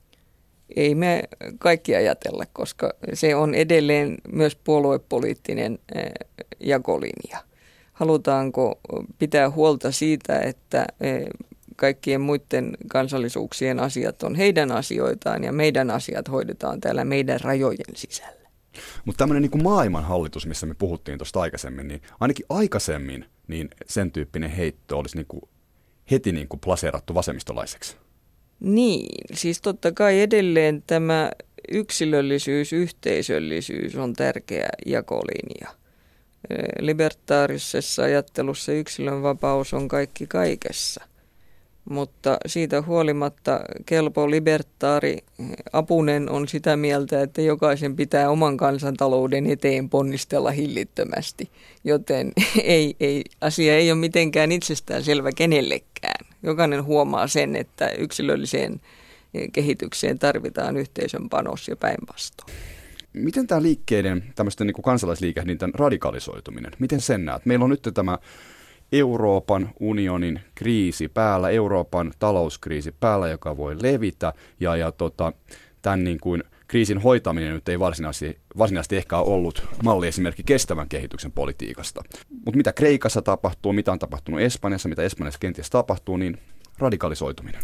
Ei me kaikki ajatella, koska se on edelleen myös puoluepoliittinen jakolinja. Halutaanko pitää huolta siitä, että kaikkien muiden kansallisuuksien asiat on heidän asioitaan ja meidän asiat hoidetaan täällä meidän rajojen sisällä. Mutta tämmöinen niin kuin maailmanhallitus, missä me puhuttiin tuosta aikaisemmin, niin ainakin aikaisemmin niin sen tyyppinen heitto olisi niin kuin heti niin kuin plaseerattu vasemmistolaiseksi. Niin, siis totta kai edelleen tämä yksilöllisyys, yhteisöllisyys on tärkeä jakolinja. Libertaarisessa ajattelussa yksilönvapaus on kaikki kaikessa, mutta siitä huolimatta kelpo libertaari Apunen on sitä mieltä, että jokaisen pitää oman kansantalouden eteen ponnistella hillittömästi, joten asia ei ole mitenkään itsestäänselvä kenellekään. Jokainen huomaa sen, että yksilölliseen kehitykseen tarvitaan yhteisön panos ja päinvastoin. Miten tämä liikkeiden, tämmöisten niin kuin kansalaisliikehdintän radikalisoituminen, miten sen näet? Meillä on nyt tämä Euroopan unionin kriisi päällä, Euroopan talouskriisi päällä, joka voi levitä, ja tämän niin kuin kriisin hoitaminen nyt ei varsinaisesti ehkä ole ollut malliesimerkki kestävän kehityksen politiikasta. Mutta mitä Kreikassa tapahtuu, mitä on tapahtunut Espanjassa, mitä Espanjassa kenties tapahtuu, niin radikalisoituminen.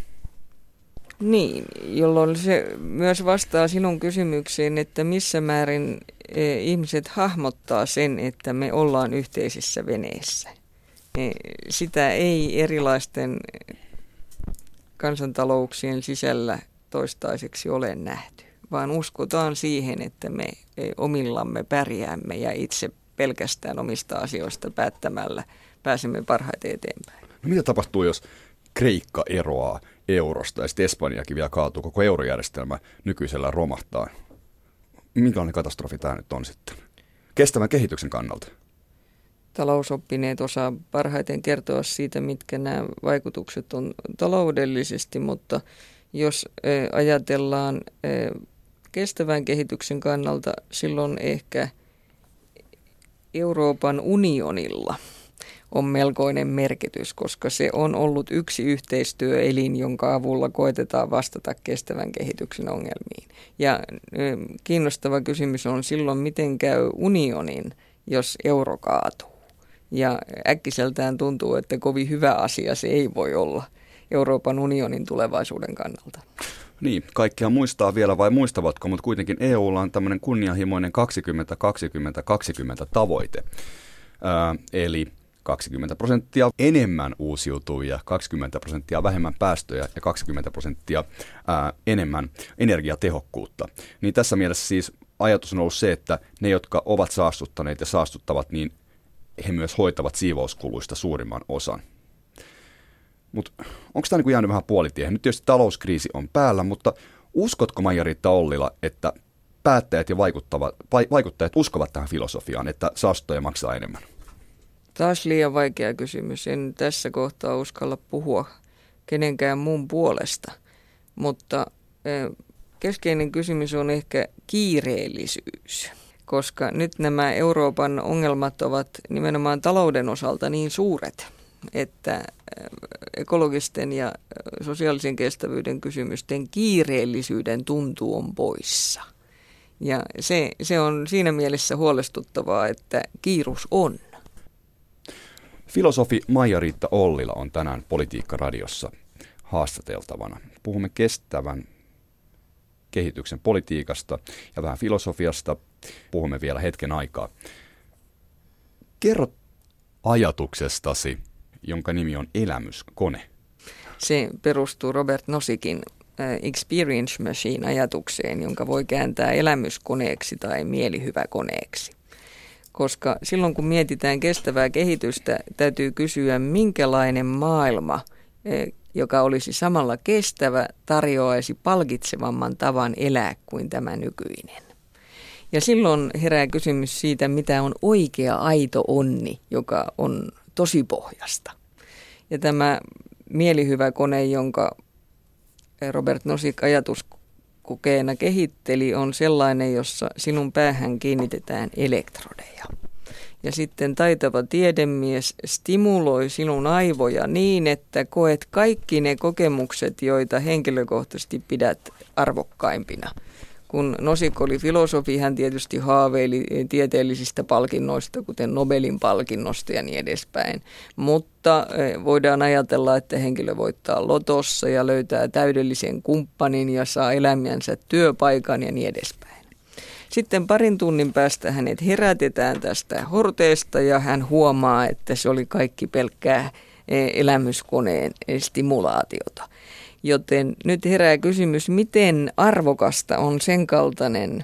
Niin, jolloin se myös vastaa sinun kysymykseen, että missä määrin ihmiset hahmottaa sen, että me ollaan yhteisessä veneessä. Sitä ei erilaisten kansantalouksien sisällä toistaiseksi ole nähty, vaan uskotaan siihen, että me omillamme pärjäämme ja itse pelkästään omista asioista päättämällä pääsemme parhaiten eteenpäin. No mitä tapahtuu, jos Kreikka eroaa eurosta ja sitten Espanjakin vielä kaatuu, koko eurojärjestelmä nykyisellä romahtaa? Minkälainen katastrofi tämä nyt on sitten kestävän kehityksen kannalta? Talousoppineet osaa parhaiten kertoa siitä, mitkä nämä vaikutukset on taloudellisesti, mutta jos ajatellaan kestävän kehityksen kannalta, silloin ehkä Euroopan unionilla on melkoinen merkitys, koska se on ollut yksi yhteistyöelin, jonka avulla koetetaan vastata kestävän kehityksen ongelmiin. Ja kiinnostava kysymys on silloin, miten käy unionin, jos euro kaatuu. Ja äkkiseltään tuntuu, että kovin hyvä asia se ei voi olla Euroopan unionin tulevaisuuden kannalta. Niin, kaikkia muistaa vielä vai muistavatko, mutta kuitenkin EUlla on tämmöinen kunnianhimoinen 20-20-20 tavoite. Eli 20% enemmän uusiutuvia, 20% vähemmän päästöjä ja 20% enemmän energiatehokkuutta. Niin tässä mielessä siis ajatus on ollut se, että ne, jotka ovat saastuttaneet ja saastuttavat, niin he myös hoitavat siivouskuluista suurimman osan. Mutta onko tämä niin jäänyt vähän puolitiehen? Nyt tietysti talouskriisi on päällä, mutta uskotko Maija-Riitta Ollila, että päättäjät ja vaikuttajat uskovat tähän filosofiaan, että saastuttaja maksaa enemmän? Taas liian vaikea kysymys. En tässä kohtaa uskalla puhua kenenkään muun puolesta, mutta keskeinen kysymys on ehkä kiireellisyys, koska nyt nämä Euroopan ongelmat ovat nimenomaan talouden osalta niin suuret, että ekologisten ja sosiaalisen kestävyyden kysymysten kiireellisyyden tuntu on poissa. Ja se on siinä mielessä huolestuttavaa, että kiirus on. Filosofi Maija-Riitta Ollila on tänään Politiikka-radiossa haastateltavana. Puhumme kestävän kehityksen politiikasta ja vähän filosofiasta. Puhumme vielä hetken aikaa. Kerro ajatuksestasi, jonka nimi on elämyskone. Se perustuu Robert Nosikin Experience Machine-ajatukseen, jonka voi kääntää elämyskoneeksi tai mielihyväkoneeksi. Koska silloin kun mietitään kestävää kehitystä, täytyy kysyä, minkälainen maailma joka olisi samalla kestävä, tarjoaisi palkitsevamman tavan elää kuin tämä nykyinen. Ja silloin herää kysymys siitä, mitä on oikea aito onni, joka on tosi pohjasta. Ja tämä mielihyvä kone, jonka Robert Nozick ajatuskokeena kehitteli, on sellainen, jossa sinun päähän kiinnitetään elektrodeja. Ja sitten taitava tiedemies stimuloi sinun aivoja niin, että koet kaikki ne kokemukset, joita henkilökohtaisesti pidät arvokkaimpina. Kun Nozick oli filosofi, hän tietysti haaveili tieteellisistä palkinnoista, kuten Nobelin palkinnosta ja niin edespäin. Mutta voidaan ajatella, että henkilö voittaa lotossa ja löytää täydellisen kumppanin ja saa elämänsä työpaikan ja niin edespäin. Sitten parin tunnin päästä hänet herätetään tästä horteesta ja hän huomaa, että se oli kaikki pelkkää elämyskoneen stimulaatiota. Joten nyt herää kysymys, miten arvokasta on sen kaltainen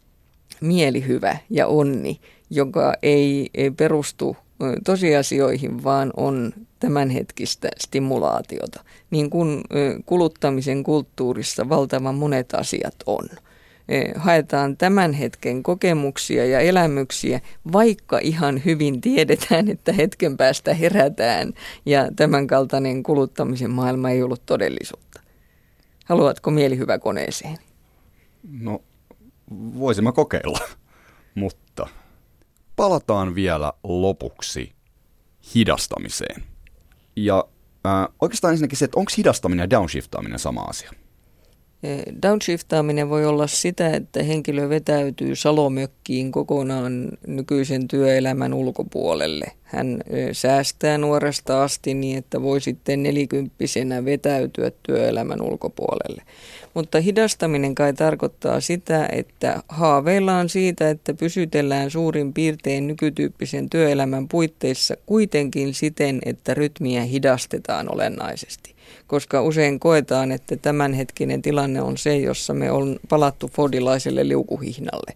mielihyvä ja onni, joka ei perustu tosiasioihin, vaan on tämänhetkistä stimulaatiota, niin kuin kuluttamisen kulttuurissa valtavan monet asiat on. Haetaan tämän hetken kokemuksia ja elämyksiä, vaikka ihan hyvin tiedetään, että hetken päästä herätään ja tämän kaltainen kuluttamisen maailma ei ollut todellisuutta. Haluatko mielihyvä koneeseen? No, voisimme kokeilla, mutta palataan vielä lopuksi hidastamiseen. Ja oikeastaan ensinnäkin se, että onko hidastaminen ja downshiftaaminen sama asia? Downshiftaaminen voi olla sitä, että henkilö vetäytyy salomökkiin kokonaan nykyisen työelämän ulkopuolelle. Hän säästää nuoresta asti niin, että voi sitten 40-vuotiaana vetäytyä työelämän ulkopuolelle. Mutta hidastaminen kai tarkoittaa sitä, että haaveillaan siitä, että pysytellään suurin piirtein nykytyyppisen työelämän puitteissa kuitenkin siten, että rytmiä hidastetaan olennaisesti. Koska usein koetaan, että tämänhetkinen tilanne on se, jossa me on palattu fordilaiselle liukuhihnalle.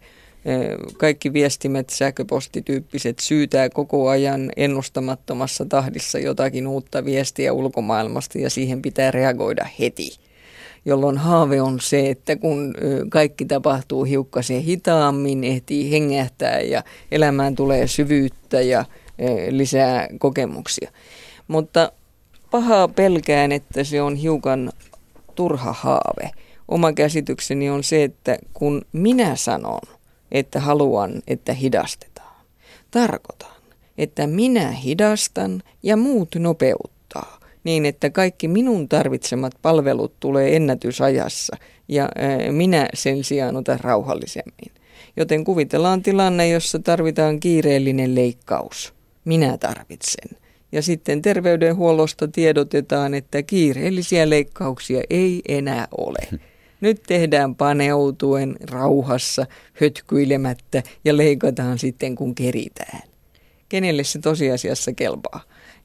Kaikki viestimet, sähköpostityyppiset syytää koko ajan ennustamattomassa tahdissa jotakin uutta viestiä ulkomaailmasta ja siihen pitää reagoida heti. Jolloin haave on se, että kun kaikki tapahtuu hiukkasen hitaammin, ehtii hengähtää ja elämään tulee syvyyttä ja lisää kokemuksia. Mutta pahaa pelkään, että se on hiukan turha haave. Oma käsitykseni on se, että kun minä sanon, että haluan, että hidastetaan, tarkoitan, että minä hidastan ja muut nopeuttaa niin, että kaikki minun tarvitsemat palvelut tulee ennätysajassa ja minä sen sijaan otan rauhallisemmin. Joten kuvitellaan tilanne, jossa tarvitaan kiireellinen leikkaus. Minä tarvitsen. Ja sitten terveydenhuollosta tiedotetaan, että kiireellisiä leikkauksia ei enää ole. Nyt tehdään paneutuen, rauhassa, hötkyilemättä ja leikataan sitten kun keritään. Kenelle se tosiasiassa kelpaa?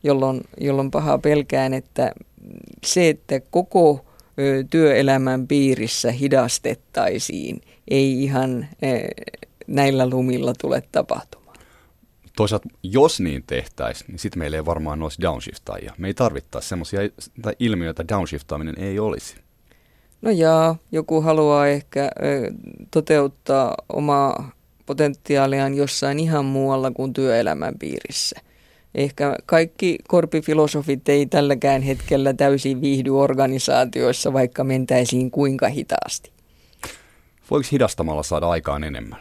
Jolloin pahaa pelkään, että se, että koko työelämän piirissä hidastettaisiin, ei ihan näillä lumilla tule tapahtumaan. Toisaalta, jos niin tehtäisiin, niin sitten meillä ei varmaan olisi downshiftaajia. Me ei tarvittaisi semmoisia ilmiöitä, että downshiftaaminen ei olisi. No jaa, joku haluaa ehkä toteuttaa omaa potentiaaliaan jossain ihan muualla kuin työelämän piirissä. Ehkä kaikki korpifilosofit ei tälläkään hetkellä täysin viihdy organisaatioissa, vaikka mentäisiin kuinka hitaasti. Voiko hidastamalla saada aikaan enemmän?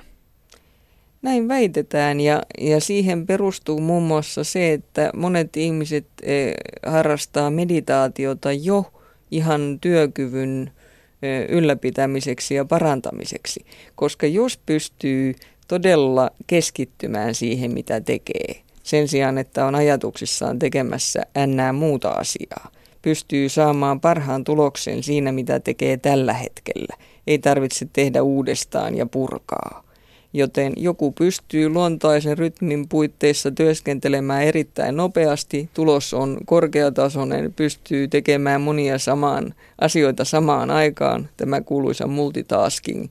Näin väitetään ja siihen perustuu muun muassa se, että monet ihmiset harrastaa meditaatiota jo ihan työkyvyn ylläpitämiseksi ja parantamiseksi, koska jos pystyy todella keskittymään siihen, mitä tekee, sen sijaan, että on ajatuksissaan tekemässä muuta asiaa, pystyy saamaan parhaan tuloksen siinä, mitä tekee tällä hetkellä. Ei tarvitse tehdä uudestaan ja purkaa. Joten joku pystyy luontaisen rytmin puitteissa työskentelemään erittäin nopeasti, tulos on korkeatasoinen, pystyy tekemään monia asioita samaan aikaan, tämä kuuluisa multitasking,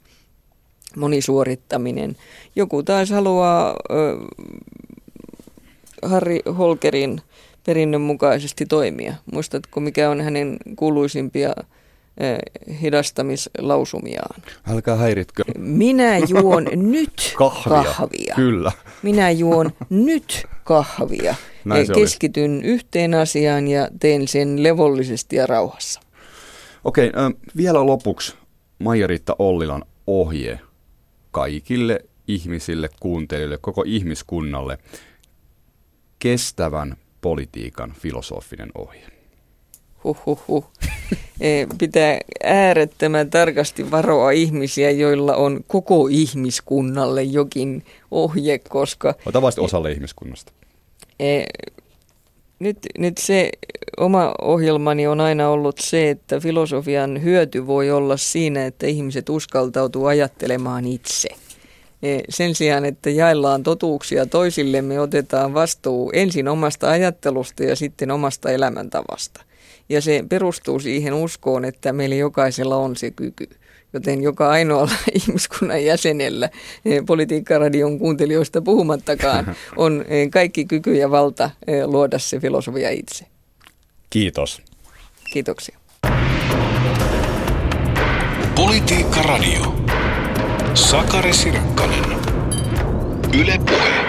monisuorittaminen. Joku taas haluaa Harry Holkerin perinnön mukaisesti toimia. Muistatko, mikä on hänen kuuluisimpia hidastamislausumiaan? Älkää häiritkö. Minä juon nyt kahvia. Kyllä. Minä juon nyt kahvia. Keskityn yhteen asiaan ja teen sen levollisesti ja rauhassa. Okei, vielä lopuksi Maija-Riitta Ollilan ohje kaikille ihmisille, kuuntelijoille, koko ihmiskunnalle. Kestävän politiikan filosofinen ohje. Pitää äärettömän tarkasti varoa ihmisiä, joilla on koko ihmiskunnalle jokin ohje, koska... Ota vasta osalle ihmiskunnasta. Nyt se oma ohjelmani on aina ollut se, että filosofian hyöty voi olla siinä, että ihmiset uskaltautuu ajattelemaan itse. Sen sijaan, että jaellaan totuuksia toisillemme, otetaan vastuu ensin omasta ajattelusta ja sitten omasta elämäntavasta. Ja se perustuu siihen uskoon, että meillä jokaisella on se kyky. Joten joka ainoalla ihmiskunnan jäsenellä, Politiikka-radion kuuntelijoista puhumattakaan, on kaikki kyky ja valta luoda se filosofia itse. Kiitos. Kiitoksia. Politiikka-radio. Sakari Sirkkanen. Yle Puhe.